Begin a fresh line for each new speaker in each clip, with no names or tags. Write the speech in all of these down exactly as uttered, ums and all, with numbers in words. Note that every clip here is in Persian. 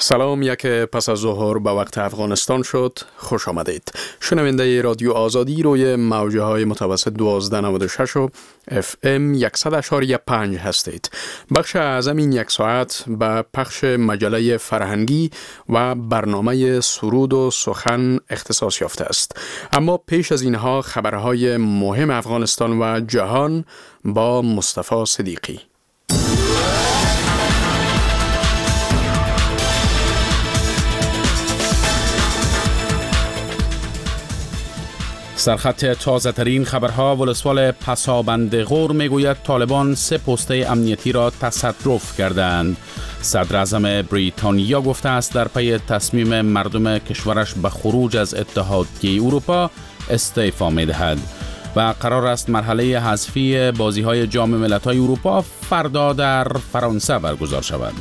سلام، یک پس از ظهر به وقت افغانستان شد. خوش آمدید. شنونده رادیو آزادی روی موجه های متوسط دوازده نود و شش و اف ام صد و پنج هستید. بخش اعظم این یک ساعت به پخش مجله فرهنگی و برنامه سرود و سخن اختصاص یافته است. اما پیش از اینها خبرهای مهم افغانستان و جهان با مصطفی صدیقی. سرخط تازه ترین خبرها. ولسوال پسابند غور میگوید طالبان سه پسته امنیتی را تصرف کردند. صدر اعظم بریتانیا گفته است در پی تصمیم مردم کشورش به خروج از اتحادیه اروپا استعفا می‌دهد و قرار است مرحله حذفی بازی‌های جام ملت‌های اروپا فردا در فرانسه برگزار شود.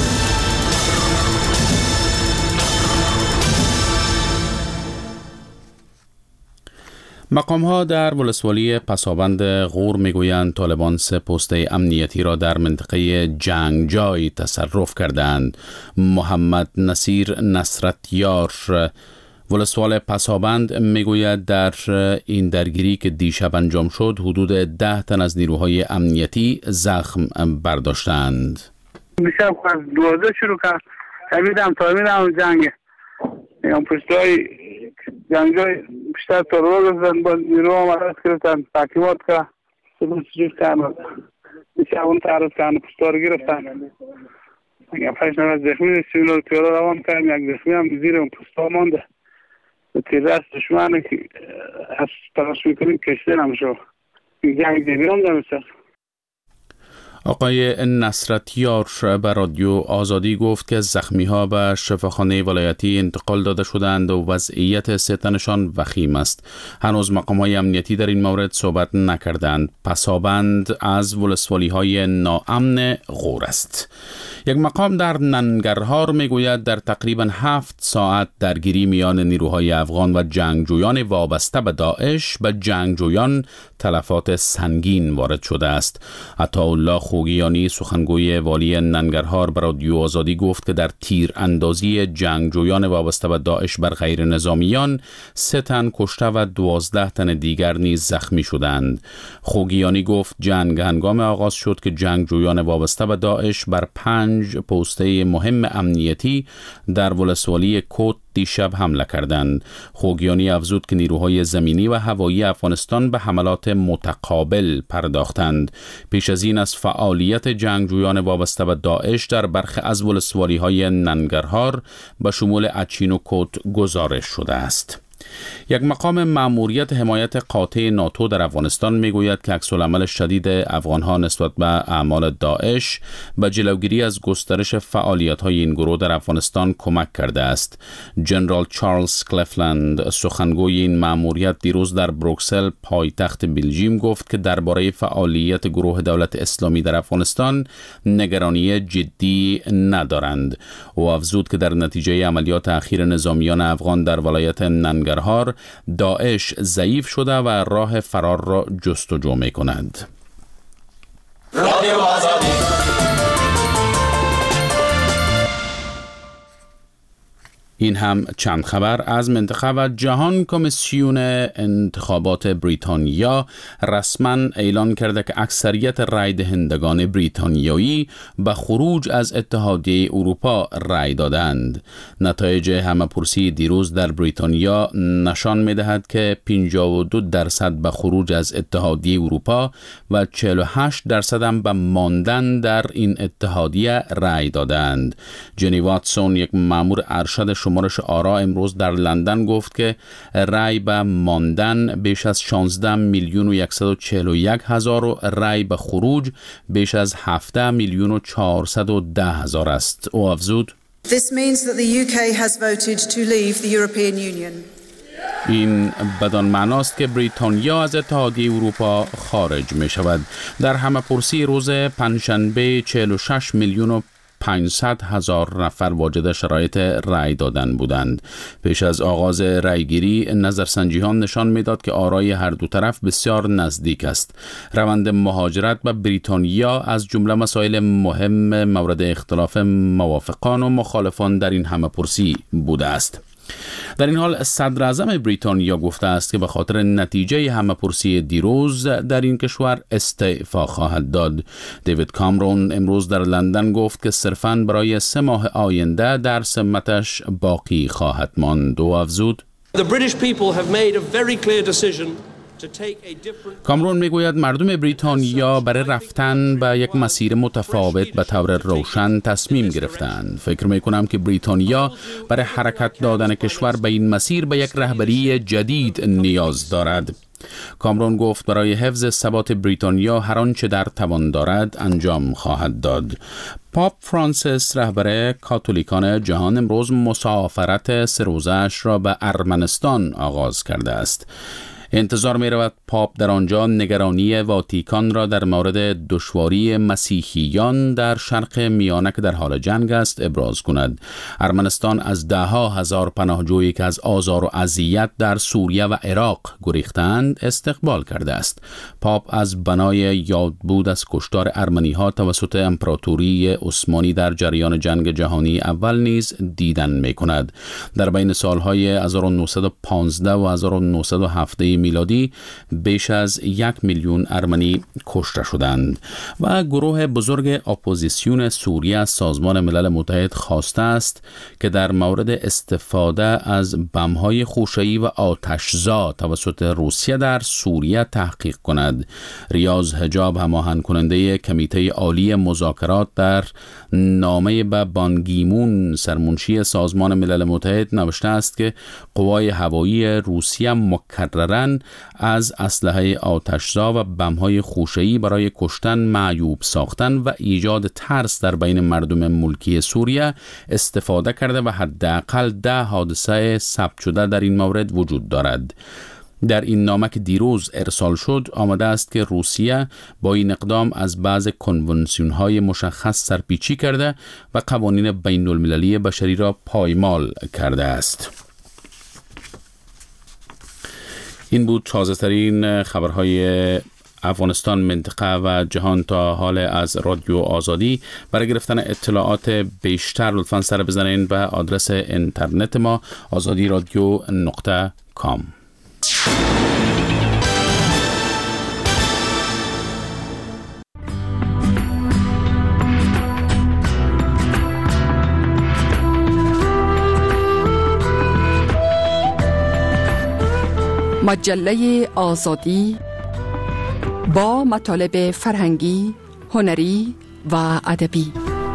مقام‌ها در ولسوالی پسابند غور میگویند طالبان سه پسته امنیتی را در منطقه جنگجوی تصرف کردند. محمد نصیر نصرتیار ولسوال پسابند میگوید در این درگیری که دیشب انجام شد حدود ده تن از نیروهای امنیتی زخم برداشتند.
دیشب از دوازده شروع کرد. امیدم تا امیدم جنگ هم پشتای جنگجوی بیشتر ترور زدن با نیرو آمدست گرفتن تحکیمات که سبون سجود کردن دیشب اون تعرض کردن پشتا رو گرفتن یک پنج نفر زخمی سیویل رو پیاده روان کردن. یک زخمی هم زیر اون پشتا مانده به تیره از دشمنه که از تلاش میکنیم کشته نمشو جنگ دیگران دمیسته.
آقای نصرتیار به رادیو آزادی گفت که زخمی‌ها به شفاخانه ولایتی انتقال داده شدند و وضعیت سه تنشان وخیم است. هنوز مقام‌های امنیتی در این مورد صحبت نکردند. پسابند از ولسوالی‌های ناامن غور است. یک مقام در ننگرهار میگوید در تقریباً هفت ساعت درگیری میان نیروهای افغان و جنگجویان وابسته به داعش به جنگجویان تلفات سنگین وارد شده است. عطاالله خوگیانی سخنگوی والی ننگرهار بر رادیو آزادی گفت که در تیر اندازی جنگجویان وابسته به داعش بر غیر نظامیان سه تن کشته و دوازده تن دیگر نیز زخمی شدند. خوگیانی گفت جنگ هنگام آغاز شد که جنگجویان وابسته به داعش بر پنج پسته مهم امنیتی در ولسوالی کوت دیشب حمله کردند. خوگیانی افزود که نیروهای زمینی و هوایی افغانستان به حملات متقابل پرداختند. پیش از این از فعالیت جنگجویان وابسته به داعش در برخی از ولسوالی‌های ننگرهار به شمول اچین و کوت گزارش شده است. یک مقام مأموریت حمایت قاطع ناتو در افغانستان میگوید که عکس‌العمل شدید افغانها نسبت به اعمال داعش به جلوگیری از گسترش فعالیت‌های این گروه در افغانستان کمک کرده است. جنرال چارلز کلفلند سخنگوی این مأموریت دیروز در بروکسل پایتخت بلژیم گفت که درباره فعالیت گروه دولت اسلامی در افغانستان نگرانی جدی ندارند. او افزود که در نتیجه عملیات اخیر نظامیان افغان در ولایت ننگرهار داعش ضعیف شده و راه فرار را جستجو می کند. این هم چند خبر از منطقه و جهان. کمیسیون انتخابات بریتانیا رسما اعلان کرده که اکثریت رای دهندگان بریتانیایی به خروج از اتحادیه اروپا رای دادند. نتایج همه‌پرسی دیروز در بریتانیا نشان می‌دهد که پنجاه و دو درصد به خروج از اتحادیه اروپا و چهل و هشت درصد هم به ماندن در این اتحادیه رای دادند. جنی واتسون یک مأمور ارشد شمارش آرا امروز در لندن گفت که رای به ماندن بیش از شانزده میلیون و صد و چهل و یک هزار و رای به خروج بیش از هفده میلیون و چهارصد و ده هزار است. او افزود
This means that the U K has voted to leave the European Union.
این بدان معناست که بریتانیا از اتحادیه اروپا خارج می شود. در همه‌پرسی روز پنجشنبه چهل و شش میلیون و پانصد هزار نفر واجد شرایط رأی دادن بودند. پیش از آغاز رأیگیری نظرسنجی‌ها نشان می‌داد که آرای هر دو طرف بسیار نزدیک است. روند مهاجرت به بریتانیا از جمله مسائل مهم مورد اختلاف موافقان و مخالفان در این همه‌پرسی بوده است. در این حال صدر اعظم بریتانیا گفته است که به خاطر نتیجه همه‌پرسی دیروز در این کشور استعفا خواهد داد. دیوید کامرون امروز در لندن گفت که صرفاً برای سه ماه آینده در سمتش باقی خواهد ماند و افزود:
The British people have made a very clear decision.
کامرون میگوید مردم بریتانیا برای رفتن به یک مسیر متفاوت به طور روشن تصمیم گرفتند. فکر میکنم که بریتانیا برای حرکت دادن کشور به این مسیر به یک رهبری جدید نیاز دارد. کامرون گفت برای حفظ ثبات بریتانیا هر آنچه در توان دارد انجام خواهد داد. پاپ فرانسیس رهبر کاتولیکان جهان امروز مسافرت سه روزه‌اش را به ارمنستان آغاز کرده است. انتظار می رود پاپ در آنجا نگرانی واتیکان را در مورد دشواری مسیحیان در شرق میانه که در حال جنگ است ابراز کند. ارمنستان از ده ها هزار پناهجویی که از آزار و اذیت در سوریه و عراق گریختند استقبال کرده است. پاپ از بنای یادبود از کشتار ارمنی ها توسط امپراتوری عثمانی در جریان جنگ جهانی اول نیز دیدن می کند. در بین سالهای هزار و نهصد و پانزده و هزار و نهصد و هفت میلادی بیش از یک میلیون ارمنی کشته شدند و گروه بزرگ اپوزیسیون سوریه از سازمان ملل متحد خواسته است که در مورد استفاده از بم‌های خوشه‌ای و آتش‌زا توسط روسیه در سوریه تحقیق کند. ریاض حجاب هماهنگ کننده کمیته عالی مذاکرات در نامه به بان کی مون سرمنشی سازمان ملل متحد نوشته است که قوای هوایی روسیه مکرراً از اسلحه آتشزا و بم‌های خوشه‌ای برای کشتن معیوب ساختن و ایجاد ترس در بین مردم ملکی سوریه استفاده کرده و حداقل ده حادثه ثبت شده در این مورد وجود دارد. در این نامه که دیروز ارسال شد آمده است که روسیه با این اقدام از بعض کنونسیون‌های مشخص سرپیچی کرده و قوانین بین المللی بشری را پایمال کرده است. این بود تازه ترین خبرهای افغانستان، منطقه و جهان تا حال از رادیو آزادی. برای گرفتن اطلاعات بیشتر لطفاً سر بزنین به آدرس اینترنت ما آزادی رادیو نقطه کام.
مجله آزادی با مطالب فرهنگی، هنری و ادبی.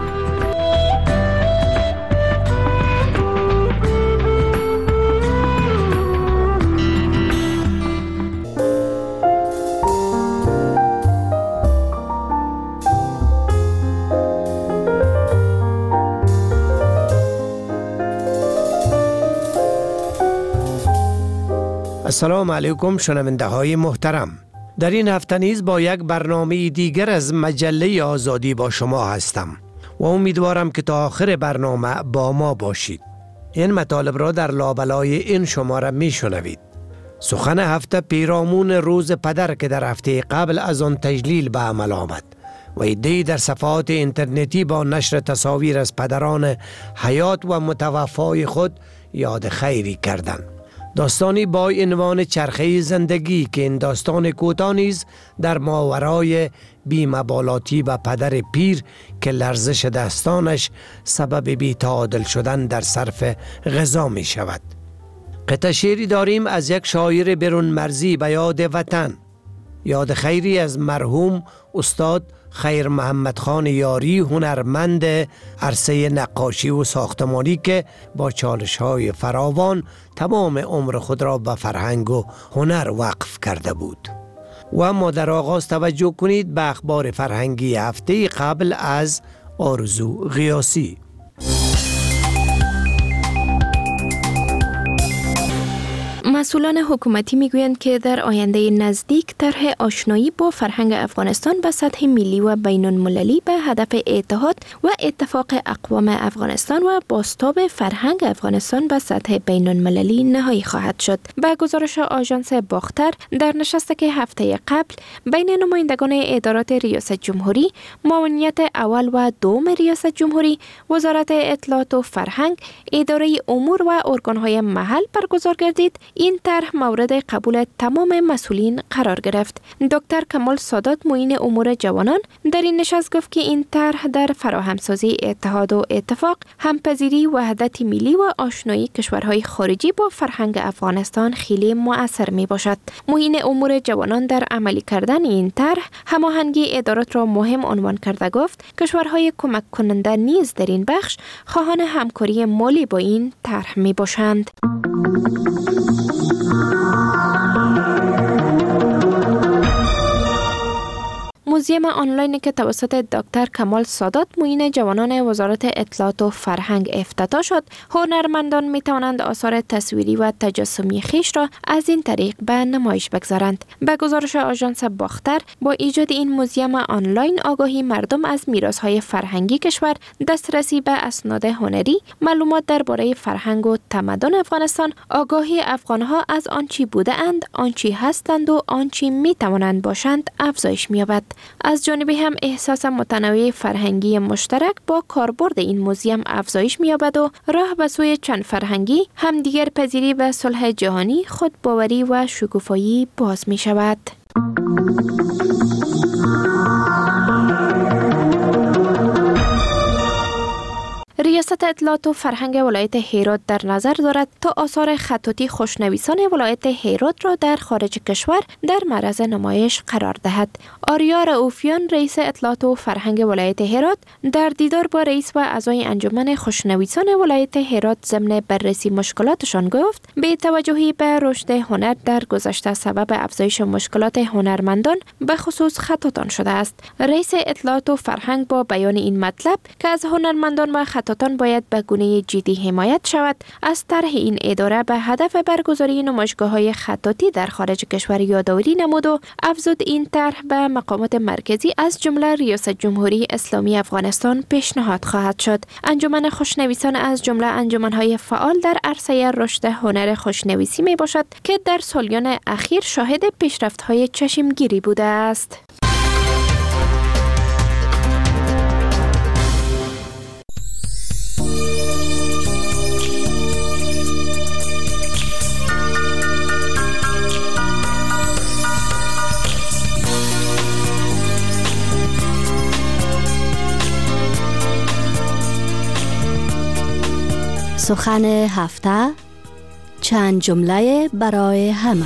السلام علیکم شنونده های محترم. در این هفته نیز با یک برنامه دیگر از مجله آزادی با شما هستم و امیدوارم که تا آخر برنامه با ما باشید. این مطالب را در لابلای این شماره می شنوید. سخن هفته پیرامون روز پدر که در هفته قبل از آن تجلیل به عمل آمد و عده‌ای در صفحات اینترنتی با نشر تصاویر از پدران حیات و متوفای خود یاد خیری کردند. داستانی با عنوان چرخه زندگی که این داستان کوتاه نیز در ماورای بی‌مبالاتی و پدر پیر که لرزش دستانش سبب بی‌تعادل شدن در صرف غذا می شود. قطعه شعری داریم از یک شاعر برون مرزی به یاد وطن، یاد خیری از مرحوم استاد خیر محمد خان یاری، هنرمند عرصه نقاشی و ساختمانی که با چالش های فراوان تمام عمر خود را به فرهنگ و هنر وقف کرده بود. و اما در آغاز توجه کنید به اخبار فرهنگی هفته قبل از آرزو غیاسی.
مسئولان حکومتی میگویند که در آینده نزدیک طرح آشنایی با فرهنگ افغانستان به سطح ملی و بین المللی به هدف اتحاد و اتفاق اقوام افغانستان و بازتاب فرهنگ افغانستان به سطح بین المللی نهایی خواهد شد. به گزارش آژانس باختر، در نشستی که هفته قبل بین نمایندگان ادارات ریاست جمهوری، معاونیت اول و دوم ریاست جمهوری، وزارت اطلاعات و فرهنگ، اداره امور و ارگانهای محل برگزار گردید، این طرح مورد قبول تمام مسئولین قرار گرفت. دکتر کمال سادات، معین امور جوانان، در این نشست گفت که این طرح در فراهمسازی اتحاد و اتفاق، همپذیری، وحدت ملی و آشنایی کشورهای خارجی با فرهنگ افغانستان خیلی مؤثر می باشد. معین امور جوانان در عملی کردن این طرح هماهنگی ادارات را مهم عنوان کرده گفت کشورهای کمک کننده نیز در این بخش خواهان همکاری مالی با این طرح می باشند. موزیم آنلاینی که توسط دکتر کمال سادات، معین جوانان وزارت اطلاعات و فرهنگ افتتاح شد، هنرمندان می توانند آثار تصویری و تجسمی خویش را از این طریق به نمایش بگذارند. به گزارش آژانس باختر، با ایجاد این موزیم آنلاین آگاهی مردم از میراث‌های فرهنگی کشور، دسترسی به اسناد هنری، معلومات درباره فرهنگ و تمدن افغانستان، آگاهی افغان‌ها از آنچه بودند، آنچه هستند و آنچه می توانند باشند افزایش می‌یابد. از جانبی هم احساس متنوع فرهنگی مشترک با کاربرد این موزیم افزایش می‌یابد و راه به سوی چند فرهنگی، همدیگر پذیری و صلح جهانی، خودباوری و شکوفایی باز می‌شود. ریاست اطلاعات و فرهنگ ولایت هرات در نظر دارد تا آثار خطاطی خوشنویسان ولایت هرات را در خارج کشور در معرض نمایش قرار دهد. آریا رؤوفیان، رئیس اطلاعات و فرهنگ ولایت هرات، در دیدار با رئیس و اعضای انجمن خوشنویسان ولایت هرات ضمن بررسی مشکلاتشان گفت به توجهی به رشد هنر در گذشته سبب افزایش مشکلات هنرمندان به خصوص خطاطان شده است. رئیس اطلاعات و فرهنگ با بیان این مطلب که از هنرمندان و خطاطان باید به گونه جدی حمایت شود، از طرح این اداره به هدف برگزاری نمایشگاه‌های خطاطی در خارج کشور یادآوری نمود و افزود این طرح به مقامات مرکزی از جمله ریاست جمهوری اسلامی افغانستان پیشنهاد خواهد شد. انجمن خوشنویسان از جمله انجمن‌های فعال در عرصه رشد هنر خوشنویسی می باشد که در سالیان اخیر شاهد پیشرفت‌های چشمگیری بوده است.
سخن هفته، چند جمله برای همه.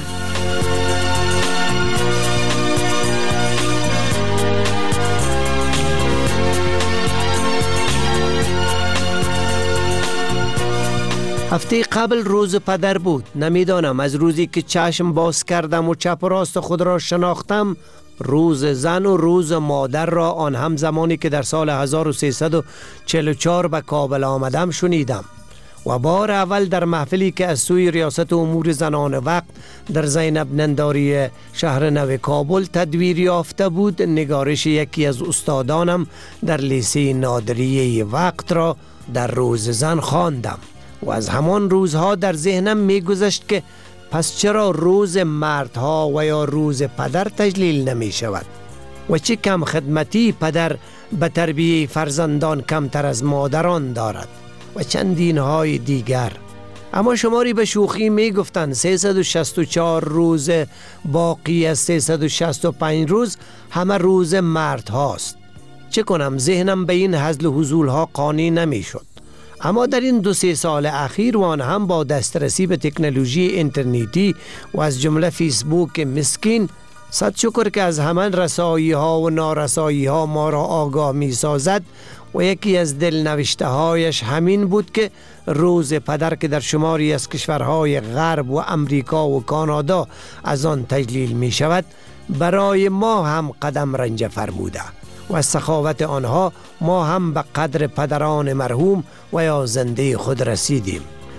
هفته قبل روز پدر بود. نمیدانم از روزی که چشم باز کردم و چپ و راست خود را شناختم، روز زن و روز مادر را آن هم زمانی که در سال هزار و سیصد و چهل و چهار به کابل آمدم شنیدم و بار اول در محفلی که از سوی ریاست امور زنان وقت در زینب ننداری شهر نو کابل تدویر یافته بود، نگارش یکی از استادانم در لیسه نادریه وقت را در روز زن خواندم و از همان روزها در ذهنم می گذشت که پس چرا روز مردها و یا روز پدر تجلیل نمی شود و چه کم خدمتی پدر به تربیه فرزندان کمتر از مادران دارد و چندین های دیگر. اما شماری به شوخی می گفتند سیصد و شصت و چهار روز باقی از سیصد و شصت و پنج روز همه روز مرد هاست. چه کنم، ذهنم به این هزل و هزول ها قانع نمی شد. اما در این دو سه سال اخیر و آن هم با دسترسی به تکنولوژی اینترنتی و از جمله فیسبوک مسکین، صد شکر که از همان رسایی ها و نارسایی ها ما را آگاه می سازد و یکی از دلنوشته هایش همین بود که روز پدر که در شماری از کشورهای غرب و امریکا و کانادا از آن تجلیل می شود، برای ما هم قدم رنج فرموده و از سخاوت آنها ما هم به قدر پدران مرحوم و یا زنده خود رسیدیم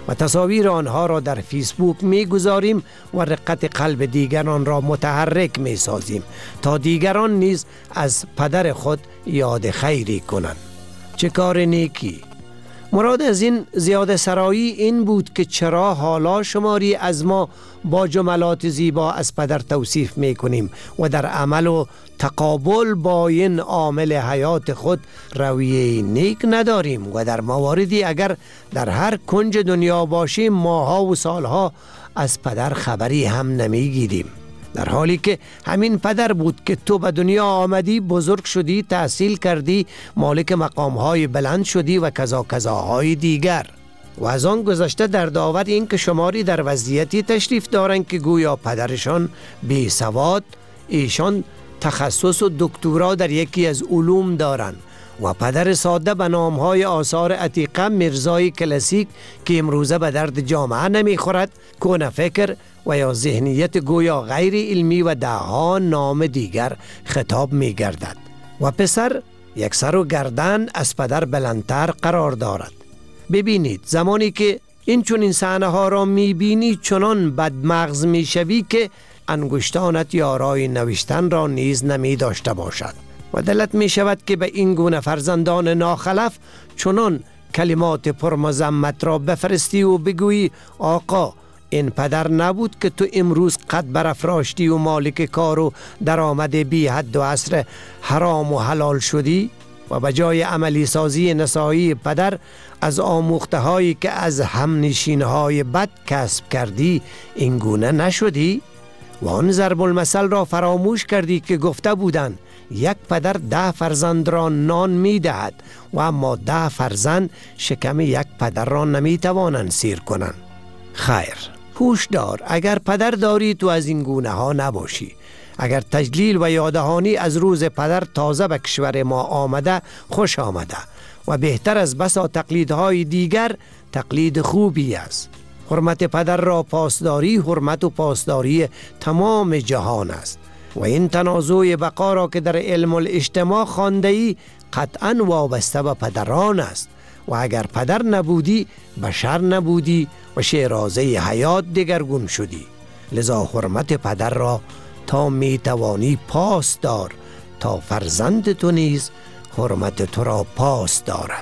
و تصاویر آنها را در فیسبوک می گذاریم و رقت قلب دیگران را متحرک می سازیم تا دیگران نیز از پدر خود یاد خیری کنند. چه کار نیکی! مراد از این زیاده سرایی این بود که چرا حالا شماری از ما با جملات زیبا از پدر توصیف می کنیم و در عمل و تقابل با این عامل حیات خود رویه نیک نداریم و در مواردی اگر در هر کنج دنیا باشیم ماها و سالها از پدر خبری هم نمیگیریم، در حالی که همین پدر بود که تو به دنیا آمدی، بزرگ شدی، تحصیل کردی، مالک مقامهای بلند شدی و کذا کذاهای دیگر. و از آن گذشته در داور این که شماری در وضعیتی تشریف دارند که گویا پدرشان بی سواد، ایشان تخصص و دکترا در یکی از علوم دارند و پدر ساده به نامهای آثار عتیقه میرزای کلاسیک که امروزه به درد جامعه نمیخورد، کون فکر و یا ذهنیت گویا غیر علمی و دهها نام دیگر خطاب میگردد و پسر یک سر و گردن از پدر بلندتر قرار دارد. ببینید زمانی که این چون این صحنه ها را میبینی چنان بدمغز میشوی که انگشتانت یارای نوشتن را نیز نمی داشته باشد و دلت می شود که به این گونه فرزندان ناخلف چنان کلمات پرمذمت را بفرستی و بگویی آقا این پدر نبود که تو امروز قد برافراشتی و مالک کار و درآمد بی حد و حصر حرام و حلال شدی و به جای عملی سازی نصاحی پدر از آموخته هایی که از همنشین های بد کسب کردی این گونه نشدی و آن ضرب المثل را فراموش کردی که گفته بودند یک پدر ده فرزند را نان می دهد و اما ده فرزند شکم یک پدر را نمی توانند سیر کنند. خیر، هوش دار، اگر پدر داری تو از این گونه ها نباشی. اگر تجلیل و یادهانی از روز پدر تازه به کشور ما آمده، خوش آمده و بهتر از بسا تقلیدهای دیگر تقلید خوبی است. حرمت پدر را پاسداری حرمت و پاسداری تمام جهان است و این تنازع بقا را که در علم الاجتماع خوانده‌ای قطعاً وابسته به پدران است و اگر پدر نبودی بشر نبودی و شیرازه حیات دگرگون شدی. لذا حرمت پدر را تا می توانی پاس دار تا فرزند تو نیز حرمت تو را پاس دارد.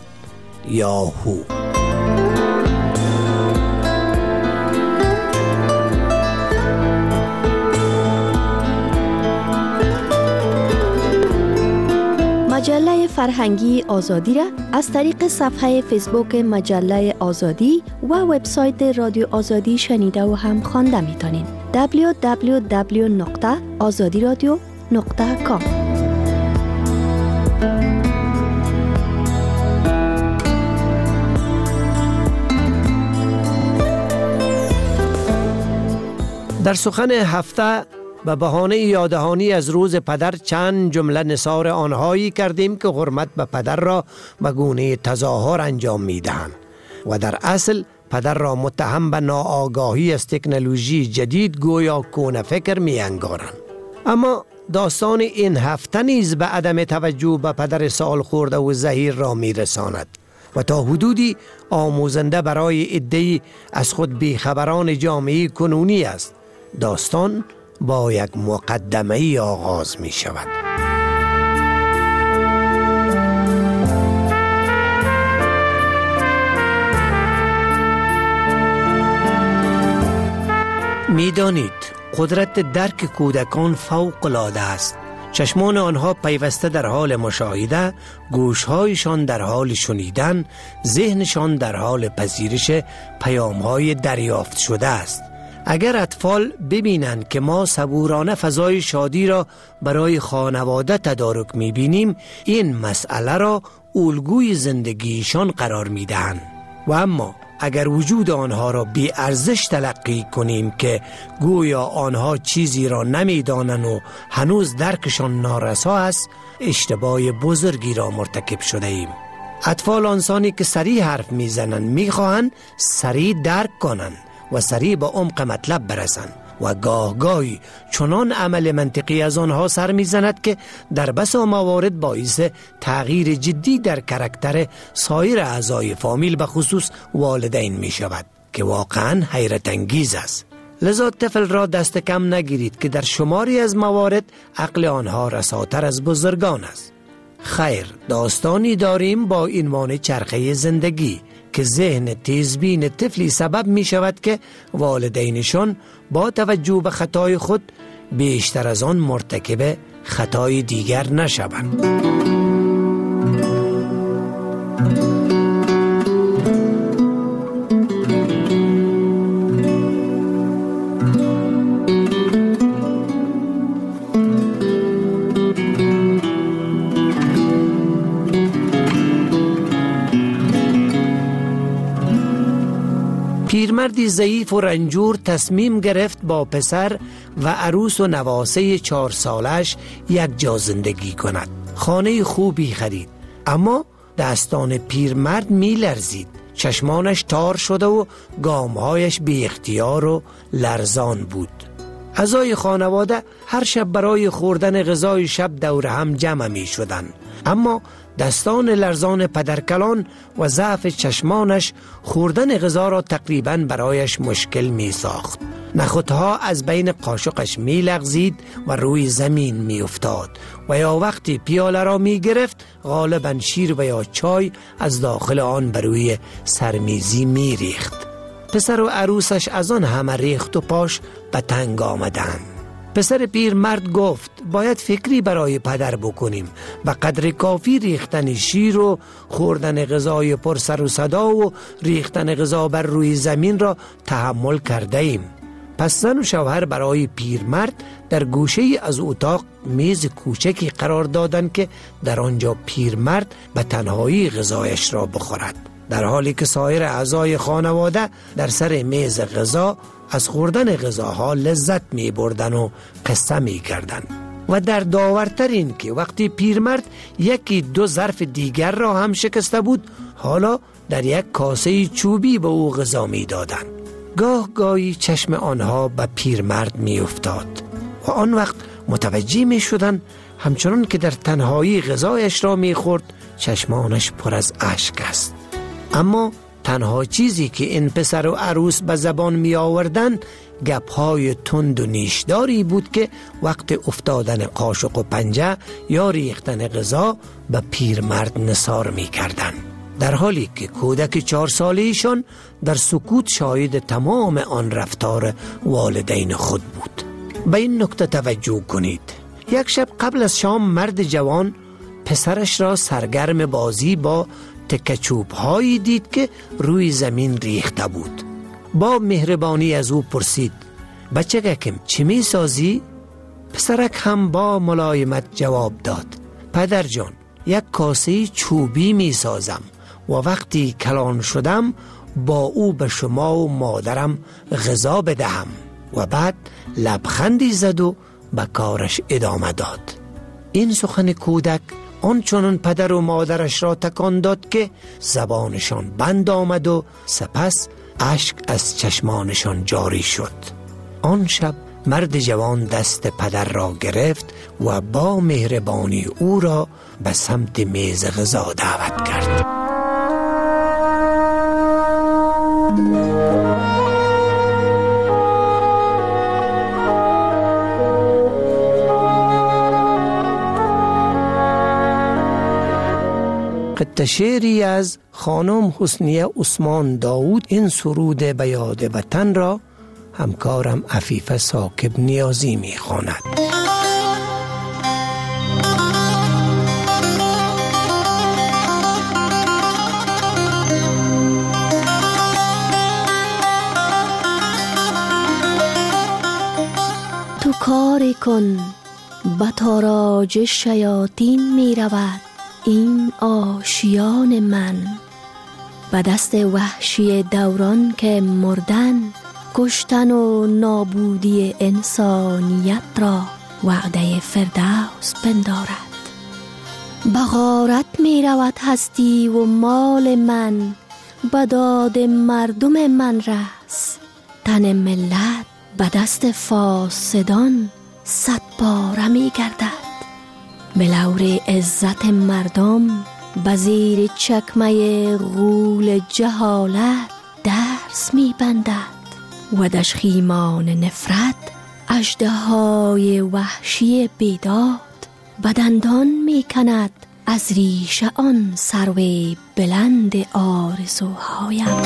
یاهو.
مجله فرهنگی آزادی را از طریق صفحه فیسبوک مجله آزادی و وبسایت رادیو آزادی شنیده و هم خوانده میتونین. دبلیو دبلیو دبلیو نقطه آزادی رادیو نقطه کام.
در سخن هفته به بهانه یادهانی از روز پدر چند جمله نثار آنهایی کردیم که حرمت به پدر را به گونه تظاهر انجام میدهند و در اصل پدر را متهم به ناآگاهی از تکنولوژی جدید گویا کون فکر می انگارند. اما داستان این هفته نیز به عدم توجه به پدر سال خورده و زهیر را می رساند و تا حدودی آموزنده برای عده‌ای از خود بیخبران جامعه کنونی است. داستان با یک مقدمه آغاز می شود. می دانید قدرت درک کودکان فوق العاده است. چشمان آنها پیوسته در حال مشاهده، گوشهایشان در حال شنیدن، ذهنشان در حال پذیرش پیامهای دریافت شده است. اگر اطفال ببینند که ما صبورانه فضای شادی را برای خانواده تدارک می‌بینیم، این مسئله را الگوی زندگیشان قرار می‌دهند. و اما اگر وجود آنها را بی ارزش تلقی کنیم که گویا آنها چیزی را نمی‌دانند و هنوز درکشان نارسا است، اشتباه بزرگی را مرتکب شده ایم. اطفال آنسانی که سریع حرف می‌زنند می‌خواهند سریع درک کنند و سریع به عمق مطلب برسند و گاه گاهی چنان عمل منطقی از آنها سر میزند که در بسا موارد باعث تغییر جدی در کاراکتر سایر اعضای فامیل به خصوص والدین می شود. که واقعا حیرت انگیز است. لذا طفل را دست کم نگیرید که در شماری از موارد عقل آنها رساتر از بزرگان است. خیر، داستانی داریم با عنوان چرخه زندگی که ذهن تیزبین طفلی سبب می شود که والدینشان با توجه به خطای خود بیشتر از آن مرتکب خطای دیگر نشوند. پیرمردی ضعیف و رنجور تصمیم گرفت با پسر و عروس و نواسه چهار سالش یک جا زندگی کند. خانه خوبی خرید، اما دستان پیرمرد می لرزید. چشمانش تار شده و گامهایش بی اختیار و لرزان بود. اعضای خانواده هر شب برای خوردن غذای شب دور هم جمع می شدند، اما دستان لرزان پدرکلان و ضعف چشمانش خوردن غذا را تقریباً برایش مشکل می ساخت. نخودها از بین قاشقش می لغزید و روی زمین می افتاد و یا وقتی پیاله را می گرفت غالباً شیر و یا چای از داخل آن بر روی سرمیزی می ریخت. پسر و عروسش از آن همه ریخت و پاش به تنگ آمدند. پسر پیر مرد گفت باید فکری برای پدر بکنیم و قدر کافی ریختن شیر و خوردن غذای پر سر و صدا و ریختن غذا بر روی زمین را تحمل کرده ایم. پس زن و شوهر برای پیر مرد در گوشه از اتاق میز کوچکی قرار دادند که در آنجا پیر مرد به تنهایی غذایش را بخورد، در حالی که سایر اعضای خانواده در سر میز غذا از خوردن غذاها لذت می بردن و قصه می کردن. و در داورتر این که وقتی پیرمرد یکی دو ظرف دیگر را هم شکسته بود، حالا در یک کاسه چوبی به او غذا می دادن. گاه گاهی چشم آنها به پیرمرد می افتاد و آن وقت متوجه می شدن همچنان که در تنهایی غذایش را می خورد چشمانش پر از اشک است. اما تنها چیزی که این پسر و عروس به زبان می آوردن گپهای تند و نیشداری بود که وقت افتادن قاشق و پنجه یا ریختن غذا به پیرمرد نثار می کردن، در حالی که کودک چهار ساله‌ایشان در سکوت شاهد تمام آن رفتار والدین خود بود. به این نکته توجه کنید. یک شب قبل از شام مرد جوان پسرش را سرگرم بازی با تکچوب هایی دید که روی زمین ریخته بود. با مهربانی از او پرسید بچه گکم چی می سازی؟ پسرک هم با ملایمت جواب داد پدر جان یک کاسه چوبی می سازم و وقتی کلان شدم با او به شما و مادرم غذا بدهم. و بعد لبخندی زد و به کارش ادامه داد. این سخن کودک آنچنان پدر و مادرش را تکان داد که زبانشان بند آمد و سپس اشک از چشمانشان جاری شد. آن شب مرد جوان دست پدر را گرفت و با مهربانی او را به سمت میز غذا دعوت کرد. قطعه شعری از خانم حسنیه عثمان داود. این سرود به یاد وطن را همکارم عفیفه ثاقب نیازی می خواند.
تو کاری کن به تاراج شیاطین می رود این آشیان من، به دست وحشی دوران که مردن کشتن و نابودی انسانیت را وعده فردوس پندارد. به غارت می رود هستی و مال من، به داد مردم من رس تن ملت به دست فاسدان صد باره می گردد. بلور عزت مردم به زیر چکمه غول جهالت درس می بندد و در خیمان نفرت اژدهای وحشی بیداد بدندان می کند از ریشه آن سرو بلند آرزوهایم.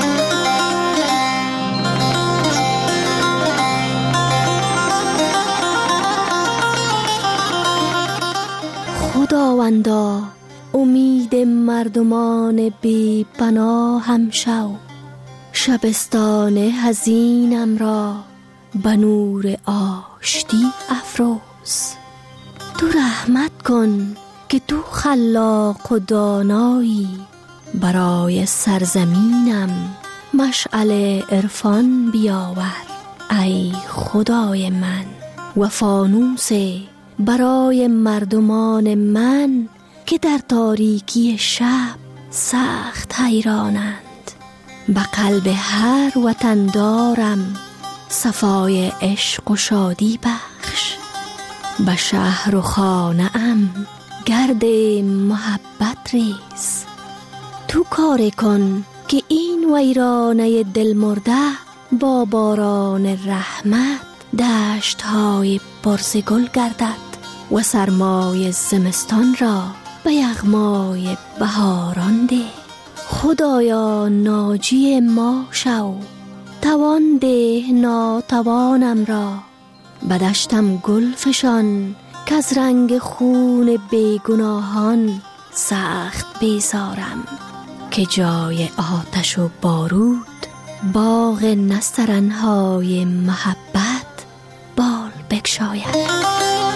خداوندا امید مردمان بی پناهم شو، شبستان حزینم را به نور آشتی افروز. تو رحمت کن که تو خلاق و دانایی، برای سرزمینم مشعل عرفان بیاور ای خدای من، و فانوس برای مردمان من که در تاریکی شب سخت حیرانند. به قلب هر وطن دارم صفای عشق و شادی بخش، به شهر و خانه ام گرد محبت ریز. تو کار کن که این ویرانه دل مرده با باران رحمت دشت های پرس گل گردد و سرمای زمستان را به یغمای بهاران ده. خدایا ناجی ما شو، توان ده ناتوانم را. به دشتم گل فشان که از رنگ خون بیگناهان سخت بیزارم، که جای آتش و بارود باغ نسترنهای محبت بال بگشاید.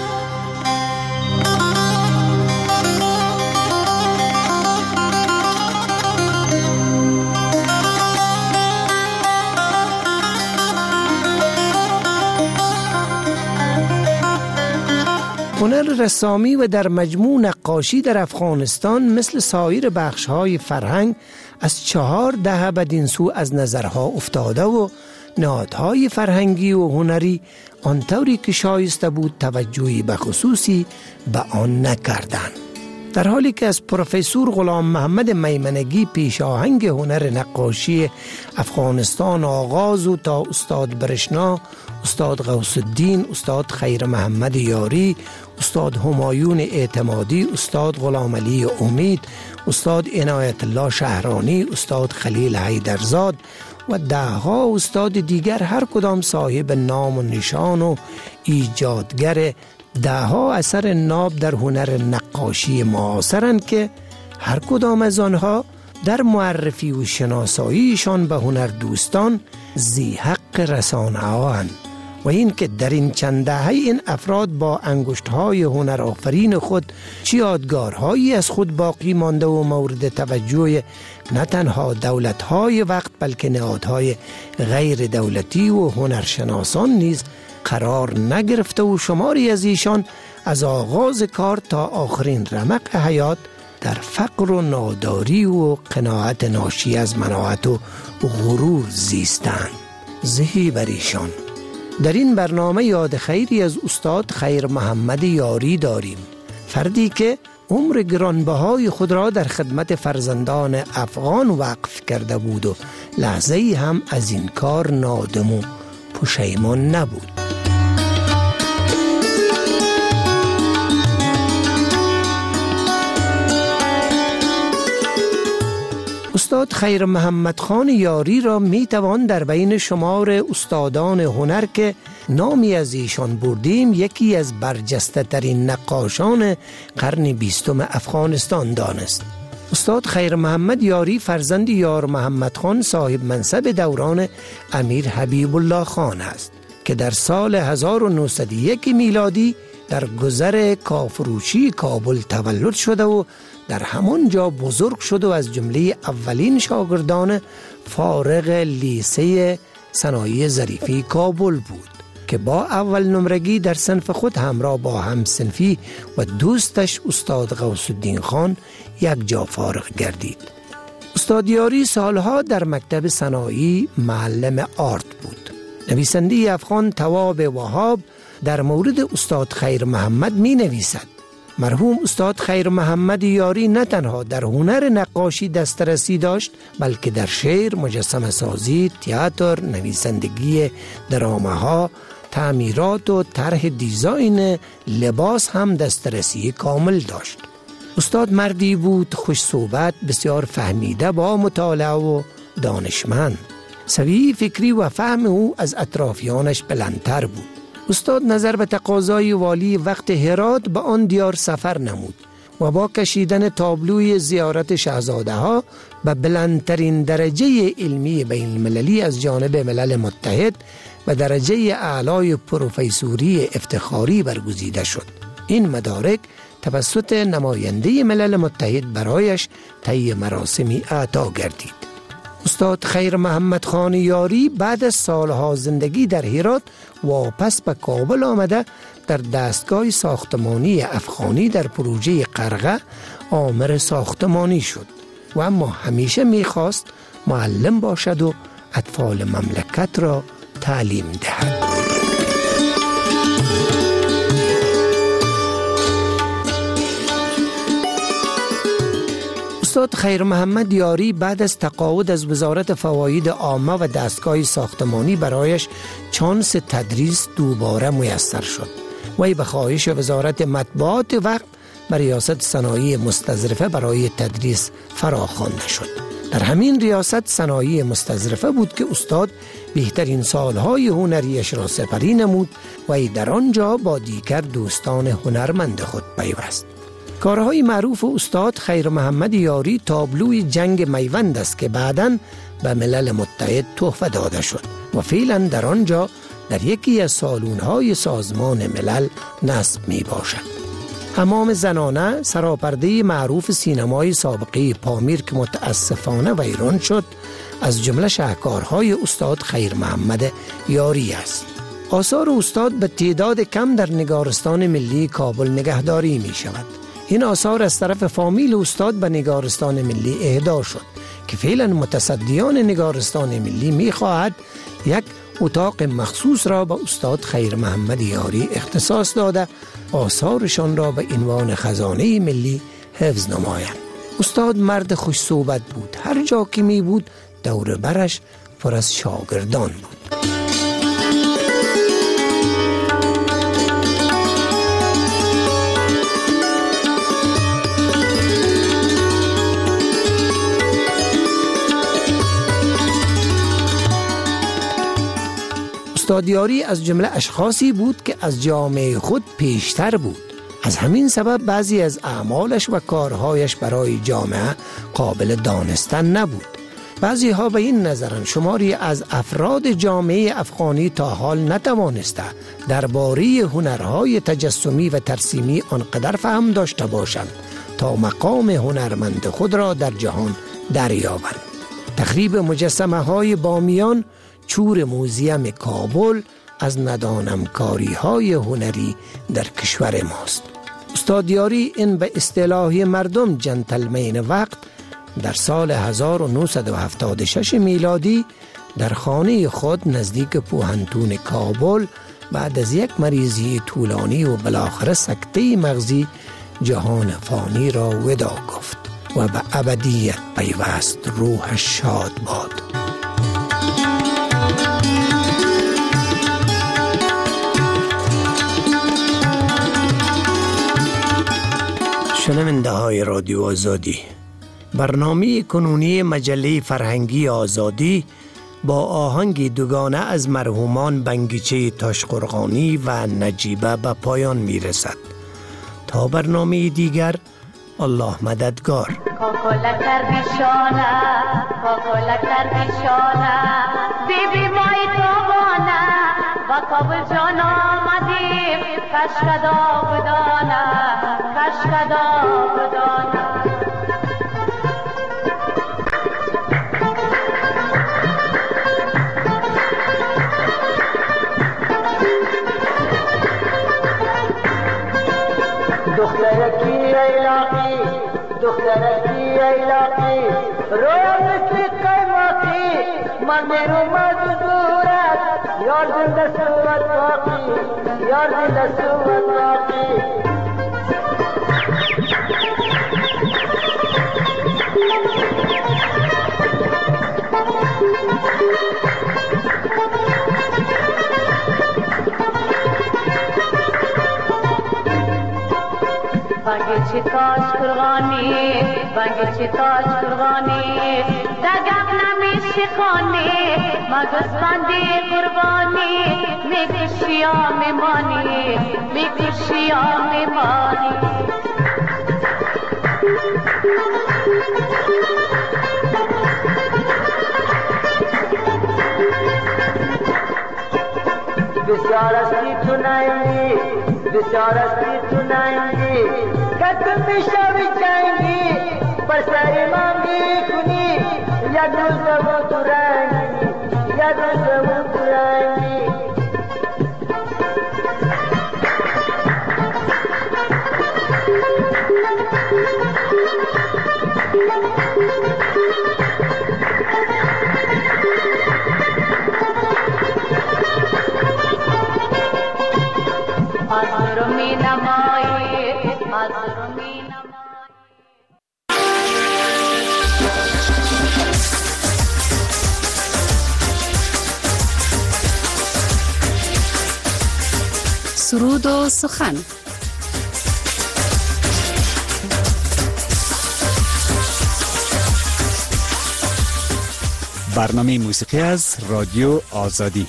هنر رسامی و در مجموع نقاشی در افغانستان مثل سایر بخش‌های فرهنگ از چهار دهه بدین سو از نظرها افتاده و نهادهای فرهنگی و هنری آنطوری که شایسته بود توجهی به خصوصی به آن نکردند. در حالی که از پروفسور غلام محمد میمنگی پیش آهنگ هنر نقاشی افغانستان آغاز و تا استاد برشنا، استاد غوث الدین، استاد خیر محمد یاری، استاد همایون اعتمادی، استاد غلام علی امید، استاد عنایت الله شهرانی، استاد خلیل حیدرزاد و دهها استاد دیگر هر کدام صاحب نام و نشان و ایجادگر دهها اثر ناب در هنر نقاشی معاصرند که هر کدام از آنها در معرفی و شناساییشان به هنر دوستان ذی حق رسانه هاند و این که در این چند دهه این افراد با انگشت‌های هنر آفرین خود چه یادگارهایی از خود باقی مانده و مورد توجه نه تنها دولت‌های وقت بلکه نهادهای غیر دولتی و هنرشناسان نیز قرار نگرفته و شماری از ایشان از آغاز کار تا آخرین رمق حیات در فقر و ناداری و قناعت ناشی از مناعت و غرور زیستند. زهی بر ایشان. در این برنامه یاد خیری از استاد خیر محمد یاری داریم، فردی که عمر گرانبهای خود را در خدمت فرزندان افغان وقف کرده بود و لحظه‌ای هم از این کار نادم و پشیمان نبود. استاد خیر محمد خان یاری را می توان در بین شمار استادان هنر که نامی از ایشان بردیم یکی از برجسته ترین نقاشان قرن بیستم افغانستان دانست. استاد خیر محمد یاری فرزند یار محمد خان صاحب منصب دوران امیر حبیب الله خان است که در سال هزار و نهصد و یک میلادی در گذر کافروچی کابل تولد شده و در همان جا بزرگ شد و از جمله اولین شاگردان فارغ لیسه صنایع ظریفی کابل بود که با اول نمرگی در صنف خود همراه با هم صنفی و دوستش استاد غوث الدین خان یک جا فارغ گردید. استاد یاری سالها در مکتب صنایع معلم آرت بود. نویسنده افغان تواب وهاب در مورد استاد خیر محمد می نویسد: مرحوم استاد خیر محمد یاری نه تنها در هنر نقاشی دسترسی داشت، بلکه در شعر، مجسمه سازی، تئاتر، نویسندگی درامه‌ها، تعمیرات و طرح دیزاین لباس هم دسترسی کامل داشت. استاد مردی بود خوش صحبت، بسیار فهمیده، با مطالعه و دانشمند. سویه فکری و فهم او از اطرافیانش بلندتر بود. استاد نظر به تقاضای والی وقت هرات به آن دیار سفر نمود و با کشیدن تابلوی زیارت شاهزاده ها به بلندترین درجه علمی بین المللی از جانب ملل متحد و درجه اعلای پروفیسوری افتخاری برگزیده شد. این مدارک توسط نماینده ملل متحد برایش طی مراسمی اعطا گردید. استاد خیر محمد خان یاری بعد از سالها زندگی در هرات واپس به کابل آمده در دستگاه ساختمانی افغانی در پروژه قرغه آمر ساختمانی شد و اما همیشه میخواست معلم باشد و اطفال مملکت را تعلیم دهد. استاد خیر محمد یاری بعد از تقاعد از وزارت فواید عامه و دستگاه ساختمانی برایش چانس تدریس دوباره میسر شد. وی به خواهش وزارت مطبوعات وقت به ریاست صنایع مستظرفه برای تدریس فراخوانده شد. در همین ریاست صنایع مستظرفه بود که استاد بهترین سالهای هنریش را سپری نمود و ای در آنجا با دیگر دوستان هنرمند خود پیوست. کارهای معروف استاد خیر محمد یاری تابلوی جنگ میوند است که بعداً به ملل متحد تحفه داده شد و فعلا در آنجا در یکی از سالون‌های سازمان ملل نصب می باشد. حمام زنانه سراپرده معروف سینمای سابقه پامیر که متاسفانه ویران شد از جمله شاهکارهای استاد خیر محمد یاری است. آثار استاد به تعداد کم در نگارستان ملی کابل نگهداری می شود. این آثار از طرف فامیل استاد به نگارستان ملی اهدا شد که فعلا متصدیان نگارستان ملی می خواهد یک اتاق مخصوص را به استاد خیر محمد یاری اختصاص داده آثارشان را به عنوان خزانه ملی حفظ نمایند. استاد مرد خوش صحبت بود. هر جا که می بود دور برش پر از شاگردان بود. استاد یاری از جمله اشخاصی بود که از جامعه خود پیشتر بود. از همین سبب بعضی از اعمالش و کارهایش برای جامعه قابل دانستن نبود. بعضی ها به این نظرند شماری از افراد جامعه افغانی تا حال نتوانسته درباره هنرهای تجسمی و ترسیمی آنقدر فهم داشته باشند تا مقام هنرمند خود را در جهان دریابند. تخریب مجسمه های بامیان، چور موزیم کابل از ندانمکاری های هنری در کشور ماست. استاد یاری این به اصطلاح مردم جنتلمین وقت در سال هزار و نهصد و هفتاد و شش میلادی در خانه خود نزدیک پوهنتون کابل بعد از یک مریضی طولانی و بالاخره سکته مغزی جهان فانی را وداع گفت و به ابدیت پیوست. روحش شاد باد. شنونده های رادیو آزادی، برنامه کنونی مجله فرهنگی آزادی با آهنگ دوگانه از مرحومان بنگیچه تاشقرغانی و نجیبه به پایان می رسد. تا برنامه دیگر، الله مددگار.
کوکولکر بیشانه کوکولکر بیشانه بیبی مای توبانه با کابل جان آمدیم کشکدا بدانه کشکدا بدانه
دخترکی ایلاقی دخترکی ایلاقی رویا مثل قیماقی من میرو مجبورت یار زنده سوت باقی یار زنده سوت باقی
چی تاج قرغانی بانگ چی تاج قرغانی دگم نمیشه خانی مگسبندی قربانی میکشی یا میمانی میکشی یا میمانی
بسیار استی تو نایندی بسیار استی تو نایندی کتن میشوی جنگی پر سری ما میکنی یک روز و تو رنگی یک روز و تو رنگی
Azurumi namai, azurumi namai.
سرود و سخن.
برنامه موسیقی از رادیو آزادی.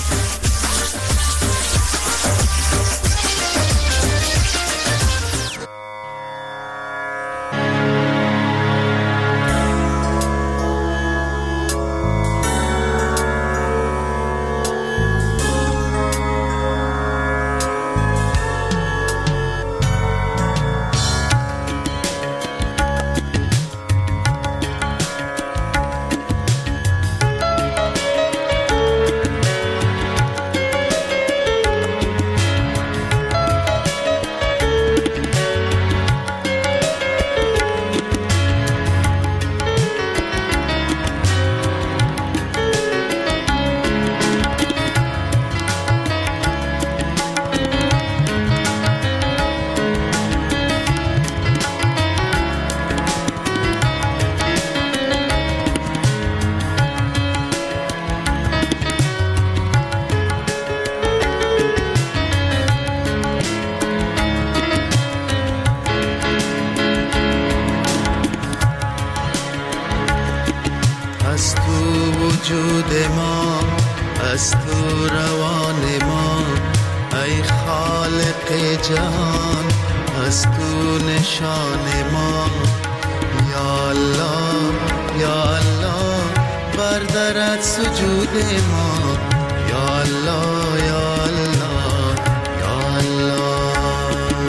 وجود ما از تو روان ما ای خالق جهان از تو نشان ما یا الله یا الله بردارد سجود ما یا الله یا الله یا الله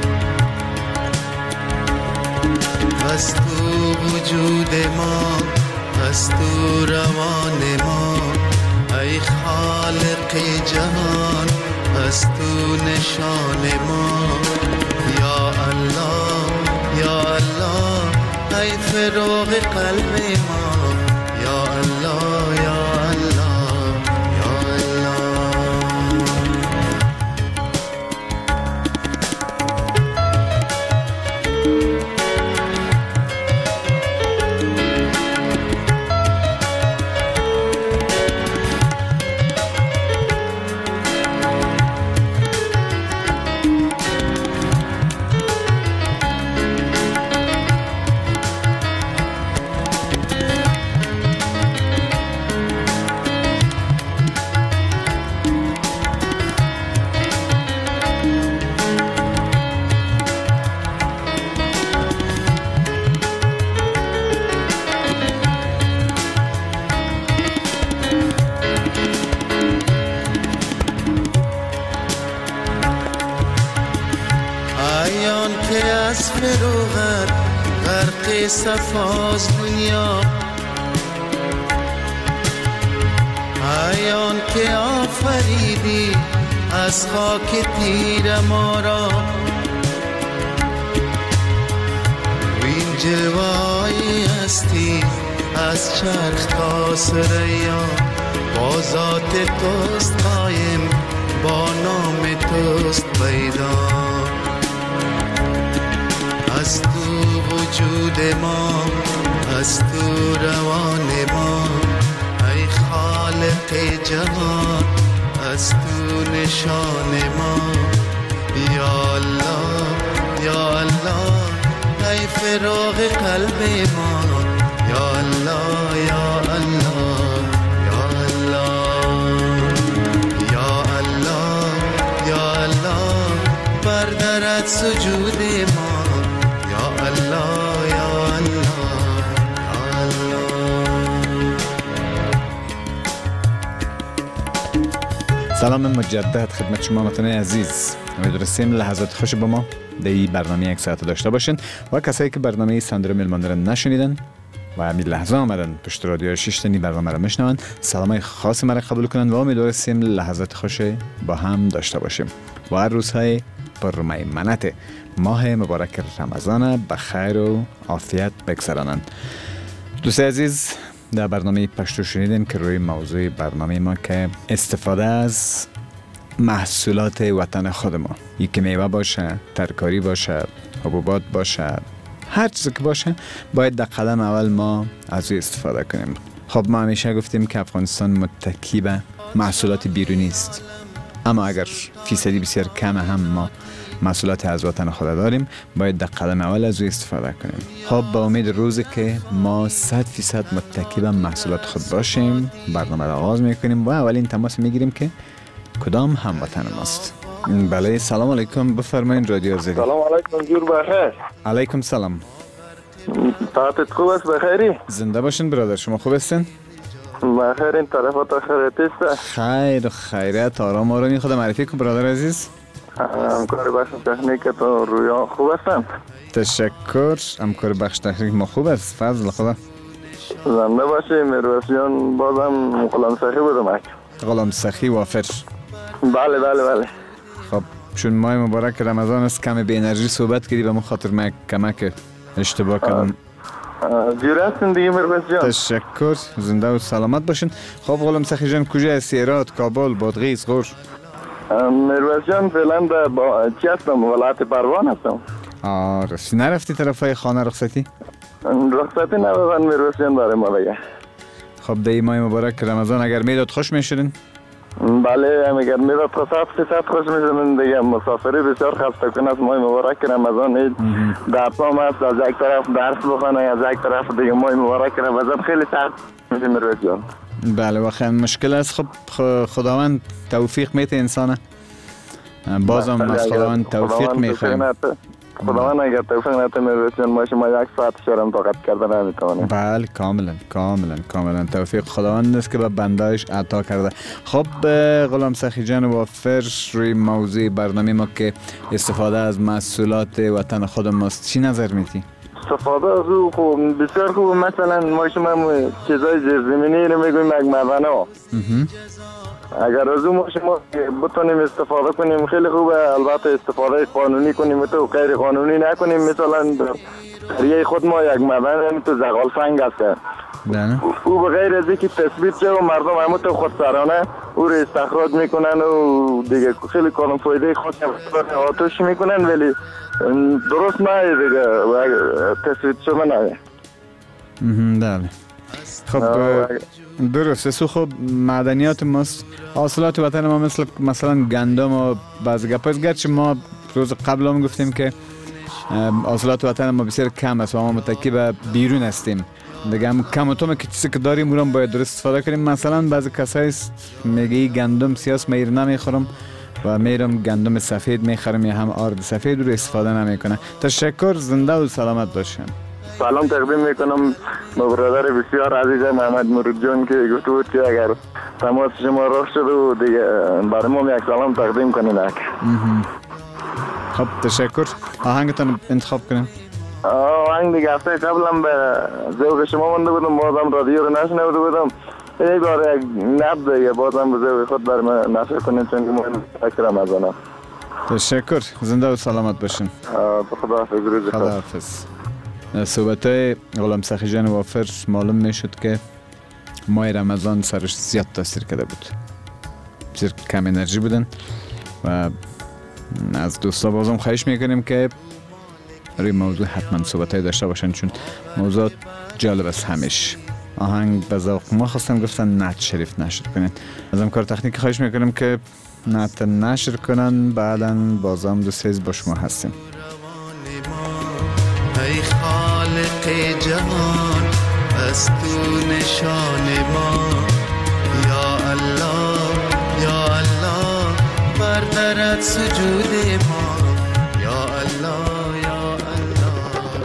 از تو وجود ما از تو روان ما ای خالق جهان از تو نشان ما یا الله یا الله ای فراغ قلب ما یا الله یا الله یا الله از فروغت غرق صفاز دنیا ایان که آفریدی از خاک تیر ما را وین جلوه‌ای هستی از چرخ تا ثریا با ذات توست قایم با نام توست پیدا از تو وجود ما از تو روان ما ای خالق جهان از تو نشان ما یا الله یا الله فراق قلب ما. یا الله یا الله یا الله یا الله یا الله بردارد سجود ما. یا الله یا الله یا الله.
سلام مجدد خدمت شما متنای عزیز. امیدواریم لحظات خوش با ما در این برنامه یک ساعت داشته باشین و کسایی که برنامه سندر میلمانده را نشنیدن و همین لحظه آمدن پشت رادیو شیشتنی برنامه را میشنون، سلامای خاص مرا قبول کنن و امیدواریم لحظات خوش با هم داشته باشیم و هر روزهای پر میمنت ماه مبارک رمضان به خیر و عافیت بگذرانند. دوستان عزیز، در برنامه پشتو شنیدین که روی موضوع برنامه ما که استفاده از محصولات وطن خود ما، یکی میوه باشه، ترکاری باشه، حبوبات باشه، هر چیزی که باشه باید در قدم اول ما از او استفاده کنیم. خب ما همیشه گفتیم که افغانستان متکی به محصولات بیرونی است، اما اگر فیصدی بسیار کم هم ما محصولات از وطن خود داریم باید در قدم اول از او استفاده کنیم. خب با امید روزی که ما صد فیصد متکی به محصولات خود باشیم برنامه را آغاز میکنیم و اولین تماس میگیریم که کدام هموطن ماست. بله، سلام علیکم، بفرمایید رادیو آزادی.
سلام علیکم، جور بخیر.
علیکم سلام.
تاتت خوب است؟ بخیری؟
زنده باشین برادر، شما خوب هستین؟
بخیر، این طرفات خیرت است؟
خیر و خیرت، آرام آرامی. خود معرفی کن برادر عزیز.
همکار بخش تکنیک تو رویا خوب هستن؟
تشکر، همکار بخش تکنیک ما خوب است، فضل خدا.
زنده باشی. مروسیان بازم غلام سخی بودم.
غلام سخی وافر.
بله بله بله.
خب چون ماه مبارک رمضان است کم به انرژی صحبت کردی، به من خاطر من کمک اشتباه کردم.
جوره هستین دیگه مروس جان.
تشکر، زنده و سلامت باشین. خب غلام سخی جان کجا هستی؟ هرات، کابل، بادغیس، غور؟
مروس جان فعلا با چی هستم؟ ولایت پروان هستم.
آه رفتی نرفتی طرفای خانه رخصتی؟
رخصتی نبودن مروس جان برای ما دیگه.
خب در این ماه مبارک رمضان اگر میداد خوش میشدین؟
بله، اگر میداد خصاف خصاف خوش میشدن دیگه. مسافری بسیار خسته کن است ماه مبارک رمضان. اید درس هم هست، از یک طرف درس بخونه، از یک طرف دیگه ماه مبارک رمضان خیلی سخت میشه مروس جان.
بله واقعا مشکل است. خب خداوند توفیق میته انسانه، بازم از خداوند توفیق میخوایم.
خداوند اگر توفیق نده مروس جان ما شما یک ساعت شرم طاقت کردن نمیتونیم.
بله کاملا کاملا کاملا توفیق خداوند است که به بنده‌اش عطا کرده. خب غلام سخی جان وافر، روی موضوع برنامه ما که استفاده از محصولات وطن خود ماست چی نظر میتی؟
استفاده از او خوب، بسیار خوب. مثلا ما شما چیزای زیرزمینی رو میگویم یک معدنه ها، اگر از اون ما شما بتونیم استفاده کنیم خیلی خوبه. البته استفاده قانونی کنیم تو غیر قانونی نکنیم. مثلا قریه خود ما یک معدن تو زغال سنگ است، او به غیر از اینکه تثبیت شه و مردم همه تو خودسرانه او رو استخراج میکنن و دیگه خیلی کانون فایده خود آتش میکنن، ولی درست نه دیگه تثبیت شده نه.
بله خب درسته. سو خب معدنیات ماست، حاصلات وطن ما مثل مثلا گندم و بعضی گپاست، گرچه ما روز قبل هم گفتیم که حاصلات وطن ما بسیار کم است و ما متکی به بیرون هستیم دیگه. هم کم و تومه که چیزی که داریم اون باید درست استفاده کنیم. مثلا بعضی کسایی میگه گندم سیاس میر نمیخورم و میرم گندم سفید میخرم یا هم آرد سفید رو استفاده نمیکنه. تشکر، زنده و سلامت باشین.
سلام تقدیم میکنم با برادر بسیار عزیز محمد مرود جان که گفته بود که اگر تماس شما رخ شد و دیگه برای ما یک سلام تقدیم کنین.
خب تشکر. آهنگتان انتخاب کنیم.
آهنگ دیگه هفته قبلم به ذوق شما مونده بودم، بازم رادیو رو نشنیده بودم. یک بار یک نب دیگه بازم به ذوق خود بر من نشر کنین چون که ما فکر رمضان.
تشکر، زنده و سلامت باشین.
خدا حافظ. روز
خدا حافظ. صحبت های غلام سخی جان وافر معلوم میشد که ماه رمضان سرش زیاد تاثیر کرده بود، بسیار کم انرژی بودن و از دوستا بازم خواهش میکنیم که روی موضوع حتما صحبت های داشته باشن چون موضوع جالب است. همیشه آهنگ به ذوق ما خواستن گفتن نعت شریف نشر کنین. از همکار تکنیکی خواهش میکنیم که نعت نشر کنن، بعدا بازم دو سیز با شما هستیم.
ای خالق جهان از تو نشان ما. یا الله یا الله بردارد سجود ما. یا الله یا الله.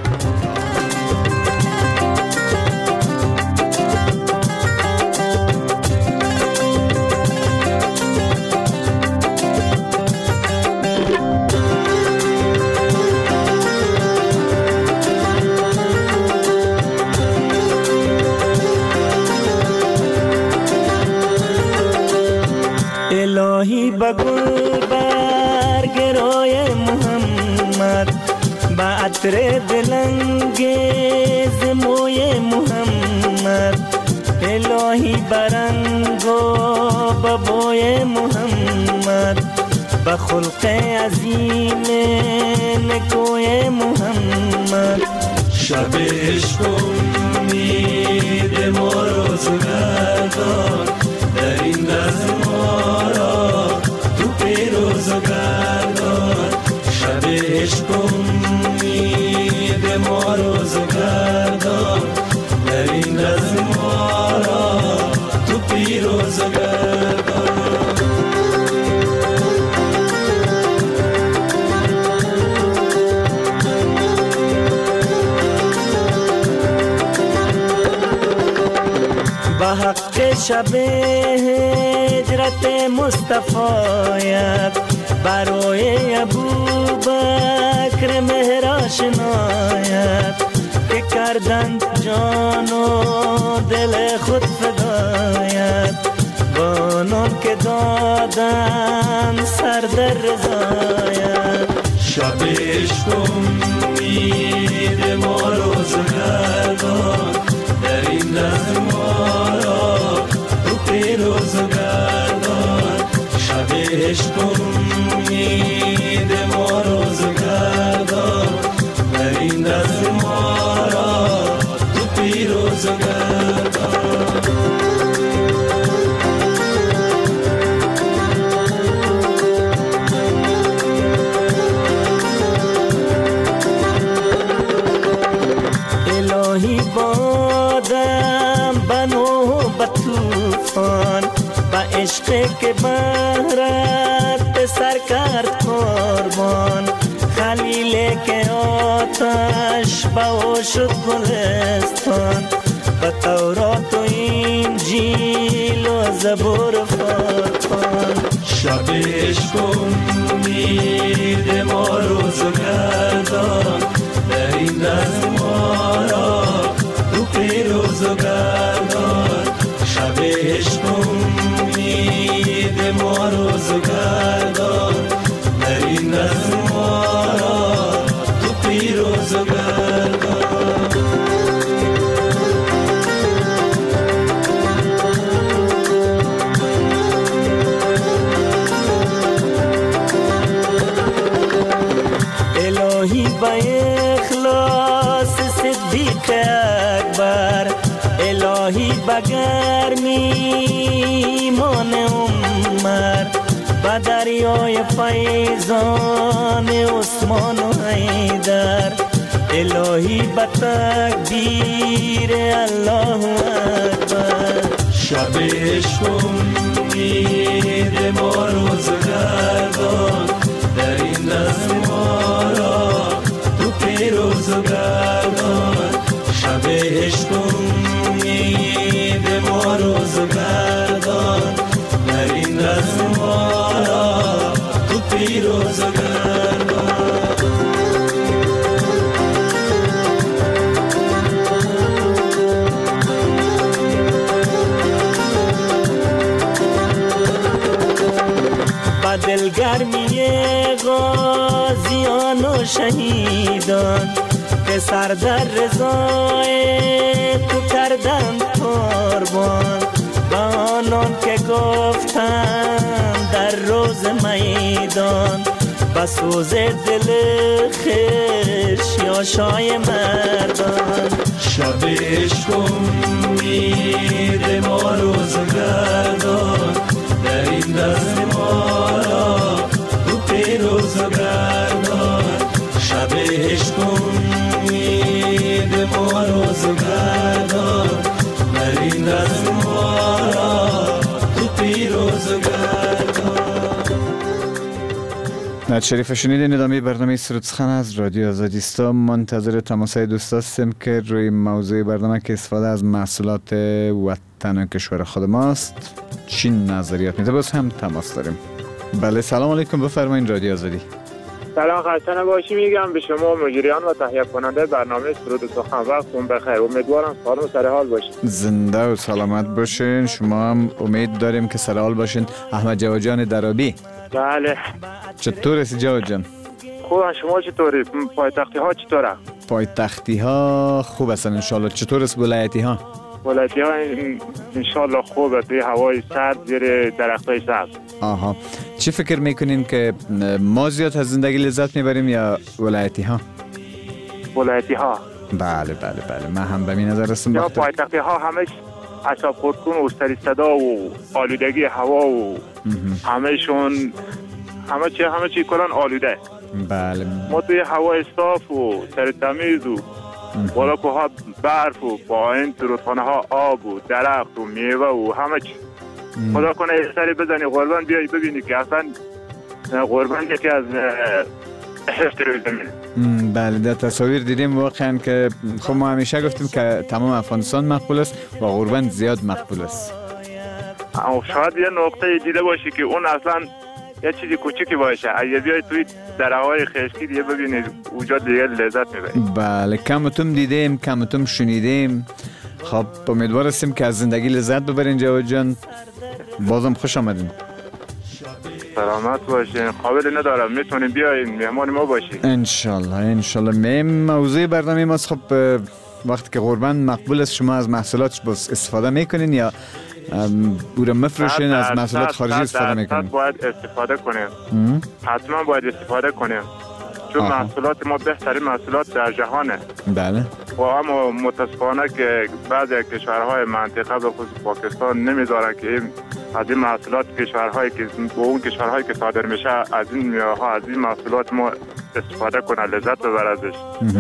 الهی بگل برگ رای محمد، با عطر دلانگیز موی محمد. الهی برنگ و ببوی محمد، با خلق عظیم نکوی محمد.
شب عشق امید ما روزگردان، در این دست ما را تو پیروز گردان. شب عشق امید ما روزگردان، در این دست ما را تو پیروز گردان.
با حق شب هجرت مصطفیت، برای ابوبکر مهر آشنایت. که کردند جان و دل خود فدایت، بانان که دادن سر در رضایت.
شب عشق امید ما روزگردان، در این دست ما را تو پیروز گردان. شب عشق امید ما روزگردان، در این دست ما را تو پیروز گردان.
الهی بادم بنو به توفان، با عشق که بهرت به سر کرد قربان. خلیل که آتش به او شد گلستان، به تورات و انجیل و زبور و فرقان.
شب عشق امید ما روزگردان، در این دست ما را تو پیروز گردان. شب عشق امید ما روزگردان، در این دست ما را تو پیروز گردان.
الهی با اخلاص صدیق اکبر، الهی با گرمی ایمان عمر. با دریای فیضان عثمان و حیدر، الهی با تکبیر الله اکبر.
شب عشق امید ما روزگردان، در این دست ما را تو پیروز گردان. شب عشق امید ما روزگردان، در این دست ما را تو پیروز گردان.
با دلگرمی غازیان و شهیدان، که سر در رضای تو کردند قربان. با آنان که گفتند در روز میدان، با سوز دل خش یا شای مردان.
شب عشق امید ما روزگردان، در این دست ما را تو پیروز گردان. شب عشق امید دست ما را تو پیروز گردان.
نهاد شریف شنیدین. ادامه برنامه سرود سخن از رادیو آزادی است. منتظر تماسای دوست هستیم که روی موضوع برنامه که استفاده از محصولات وطن و کشور خود ماست چی نظریات میده. باز هم تماس داریم. بله سلام علیکم، بفرمایید. رادیو آزادی.
سلام، خسته نباشی میگم به شما مجریان و تهیه کننده برنامه سرود سخن. وقتتون بخیر. امیدوارم سالم و سر حال باشید.
زنده و سلامت باشین. شما هم امید داریم که سر حال باشین. احمد جواد جان درابی.
بله.
چطور هستی جواد جان؟
خوبم، شما چطوری؟ پایتختی ها چطوره؟
پایتختی ها خوب هستن ان شاء الله. چطور است ولایتی ها؟
ولایتی ها ان شاء الله خوبه. توی هوای سرد زیر درختای سبز.
آها. چی فکر میکنین که ما زیاد از زندگی لذت میبریم یا ولایتی ها؟
ولایتی ها.
بله بله بله، من هم به این نظر هستم.
یا پایتختی ها همش اعصاب خردکن و سر صدا و آلودگی هوا و همهشون همه چی همه چی کلان آلوده.
بله.
ما توی هوای صاف و سر تمیز و بالا کوها برف و پایین تو رودخانه ها آب و درخت و میوه و همه چی. خدا کنه یه سری بزنی قربان بیایی ببینی که اصلا قربان یکی از حفظ روی زمین.
بله، در تصاویر دیدیم واقعا که خب ما همیشه گفتیم که تمام افغانستان مقبول است و قربان زیاد مقبول است.
شاید یه نقطه دیده باشی که اون اصلا یه چیزی کوچیکی باشه. اگه بیای توی دره‌های خشکی دیگه ببینید اونجا دیگه لذت میبرید.
بله، کمتون دیدیم کمتون شنیدیم. خب امیدوار هستیم که از زندگی لذت ببرین جواد جان. بازم خوش آمدین.
سلامت باشین. قابل ندارم، میتونین بیاین مهمان ما باشین
انشالله انشالله. میم موضوع برنامه ماست. خب وقتی که قربان مقبول است شما از محصولات استفاده میکنین یا او را مفروشین؟ از محصولات خارجی استفاده میکنین؟
باید استفاده کنیم. حتما باید استفاده کنیم چون آه. محصولات ما بهترین محصولات در جهانه.
بله.
و اما متاسفانه که بعضی کشورهای منطقه به خصوص پاکستان نمیذارن که این از این محصولات کشورهایی که با اون کشورهایی که صادر میشه از این میوه‌ها از این محصولات ما استفاده کنه، لذت ببر ازش.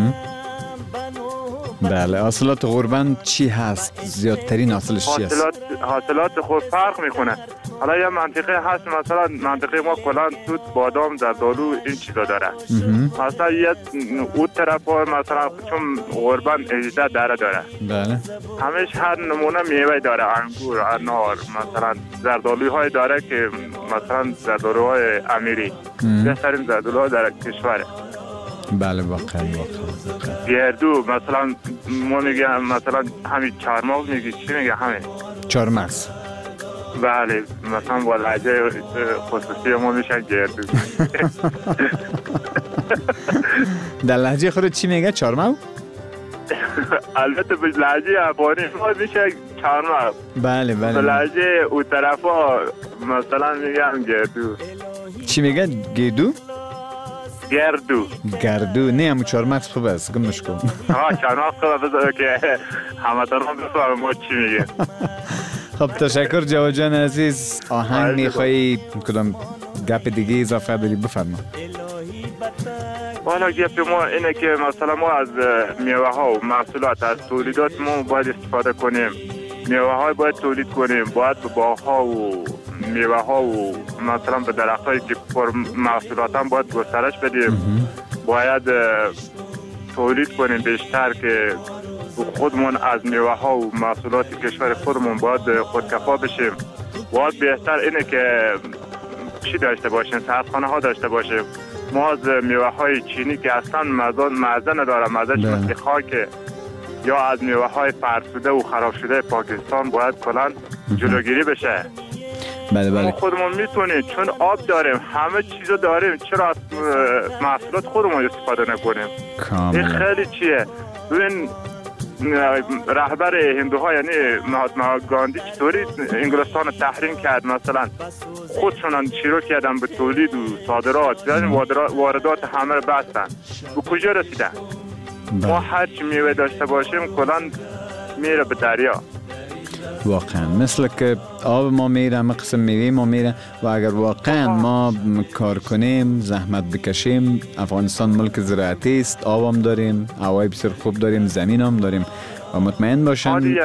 بله. حاصلات قربان چی هست؟ زیادترین حاصلش چی هست؟
حاصلات حاصلات خود فرق میکنه. حالا یه منطقه هست مثلا منطقه ما کلان توت، بادام، زردآلو این چیزا داره. مثلا یه اون طرف مثلا چون قربان هجده دره داره.
بله.
همش هر نمونه میوه داره، انگور، انار، مثلا زردآلوهای داره که مثلا زردآلوهای امیری بهترین زردآلوها در کشوره.
بله واقعا واقعا.
گردو مثلا ما میگم مثلا همین چهارمغز میگی چی میگه همین
چهارمغز.
بله مثلا با لهجه خصوصی ما میشه گردو.
در لهجه خود چی میگه چهارمغز؟
البته به لهجه افغانی ما میشه چهارمغز.
بله بله.
به لهجه اون طرفا مثلا میگم گردو.
چی میگه گردو؟
گردو.
گردو. نه همون چهارمغز خوب است، گمش کن.
ها چهارمغز خوب بذاره که همتون بفهمن ما چی میگه.
خب تشکر جواد جان عزیز. آهنگ میخوایی کدام گپ دیگه اضافه داری بفرما.
والا گپ ما اینه که مثلا ما از میوه ها و محصولات از تولیدات ما باید استفاده کنیم. میوه های باید تولید کنیم، باید به باغ ها و میوه ها و مثلا به درخت هایی که پر محصولات هم باید گسترش بدیم. باید تولید کنیم بیشتر که خودمون از میوه ها و محصولات کشور خودمون باید خودکفا بشیم. باید بهتر اینه که چی داشته باشیم، سردخانه ها داشته باشیم. ما از میوه های چینی که اصلا مزه نداره، مزهش مثل خاکه، یا از میوه های فرسوده و خراب شده پاکستان باید کلان جلوگیری بشه.
بله بله.
ما خودمون میتونیم چون آب داریم، همه چیزو داریم، چرا از محصولات خودمون استفاده نکنیم؟ این خیلی چیه؟ ببین رهبر هندوها یعنی مهاتما گاندی چطوری انگلستان رو تحریم کرد، مثلا خودشون شروع کردن به تولید و صادرات، یعنی واردات همه رو بستن. به کجا رسیدن؟ ما هر چی میوه داشته باشیم کلان میره به دریا.
واقعا مثل که آب ما میره، همه قسم میوه ما میره و اگر واقعا ما کار کنیم، زحمت بکشیم، افغانستان ملک زراعتی است، آب هم داریم، هوای بسیار خوب داریم، زمین هم داریم و مطمئن باشن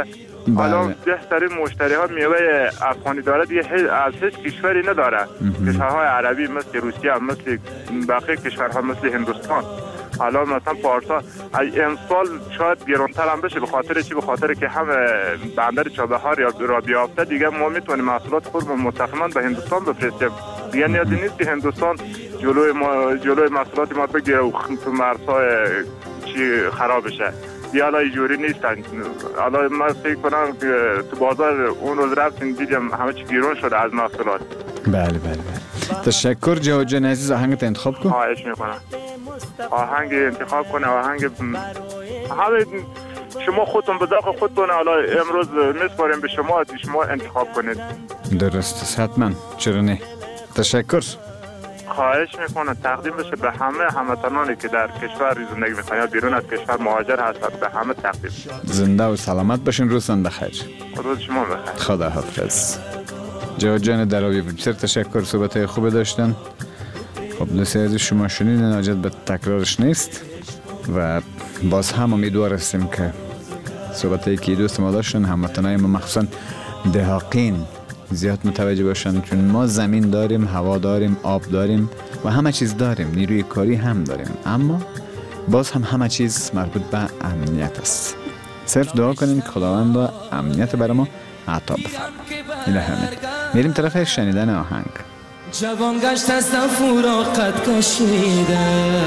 حالا بهترین مشتری ها میوه افغانی داره دیگه از هیچ کشوری نداره. کشورهای عربی مثل روسیه، مثل بقیه کشورها مثل هندوستان، حالا مثلا پارسا امسال شاید گرانتر هم بشه، به خاطر چی؟ به خاطر که هم بندر چابهار یا را بیافته دیگه ما میتونیم محصولات خودمون مستقیما به هندوستان بفرستیم. دیگه نیازی نیست که هندوستان جلوی ما جلوی محصولات ما بگیره و تو مرزهای چی خراب بشه. دیگه حالا اینجوری نیستن. حالا من فکر کنم که تو بازار اون روز رفتیم دیدیم همه چی گیرون شده از محصولات.
بله بله بله. تشکر جواد جان عزیز، آهنگت انتخاب کن.
خواهش میکنم. آهنگ انتخاب کنه، آهنگ همه شما خودتون به ذوق خودتون. حالا امروز میسپاریم به شما، شما انتخاب کنید.
درست است، حتما، چرا نه. تشکر.
خواهش میکنم تقدیم بشه به همه هموطنانی که در کشور زندگی میکنن یا بیرون از کشور مهاجر هستند، به همه تقدیم.
زنده و سلامت باشین، روزتان بخیر.
روز شما بخیر.
خدا حافظ. جواد جان دراوی، بسیار تشکر، صحبت خوب داشتن. خب بسیار از شما شنیدین، حاجت به تکرارش نیست و باز هم امیدوار هستیم که صحبتایی که دوست ما داشتن هموطنای ما مخصوصا دهاقین زیاد متوجه باشن، چون ما زمین داریم، هوا داریم، آب داریم و همه چیز داریم، نیروی کاری هم داریم، اما باز هم همه چیز مربوط به امنیت است. صرف دعا کنیم که خداوند امنیت برای ما عطا بفرما. این همه. میریم طرف شنیدن آهنگ.
جوان گشت از صفورا قد کشیده،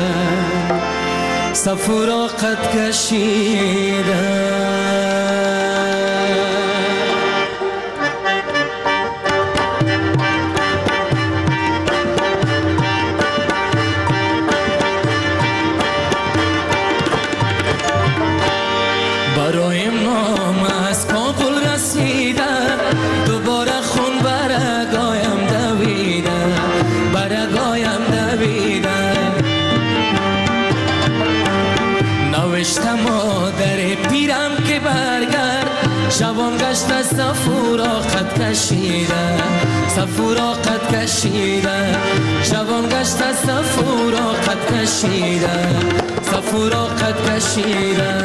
صفورا قد کشیده، برایم نام از کابل رسیده، دوباره خون برگایم دویده، برگایم دویده، نوشتم مادر پیرم که برگرد، جوان گشت از صفورا قد کشیده، صفورا قد کشیده، جوان گشت از صفورا قد کشیده، صفورا قد کشیده.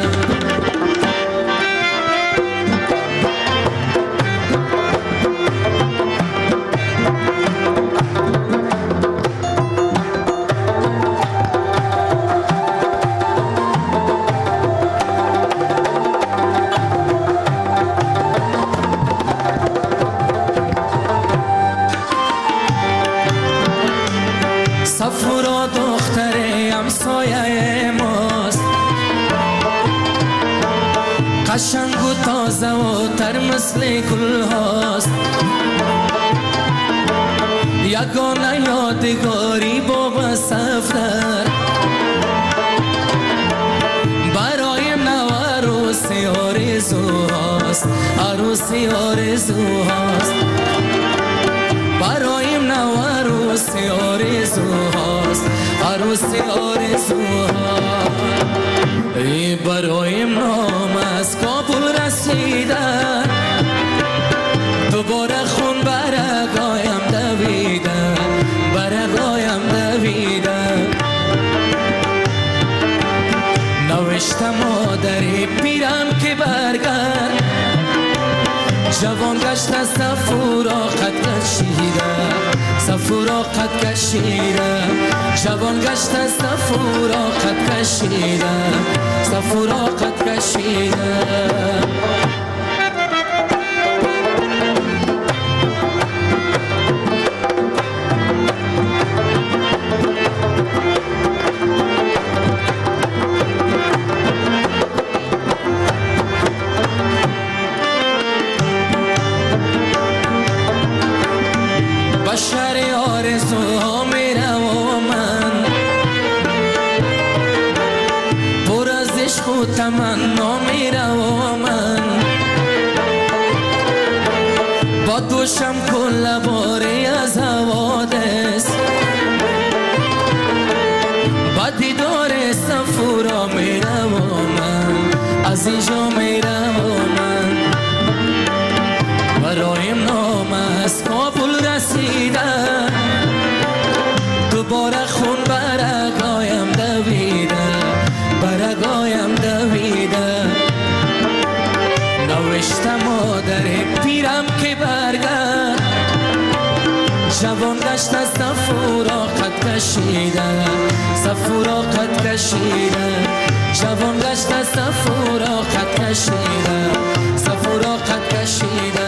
صفورا دختر همسایه ماست، قشنگ و تازه و تر مثل گل هاست، یگانه یادگاری با سفر برای نو عروسی آرزو هاست، عروسی آرزو هاست، برایم نو عروسی آرزو هاست، عروسی آرزو هاست. ای برایم نام از کابل رسیده، دوباره خون برگایم دویده، برگایم دویده، نوشتم مادر پیرم که برگرد، جوان گشت از صفورا قد کشیده، صفورا قد کشیده، جوان گشت از صفورا قد کشیده، صفورا قد کشیده. بشر آرزوها میره و من پر از عشق و تمنا میره و من با دوشم کل باری از حوادث، با دیدار صفورا میره و من از اینجا میره و من برایم نام از کابل رسیده، دوباره خون برگایم دویده، برگایم دویده، نوشتم میرم که برگرد جوان گشت از صفورا قد کشیده صفورا قد کشیده جوان گشت از صفورا قد کشیده صفورا قد کشیده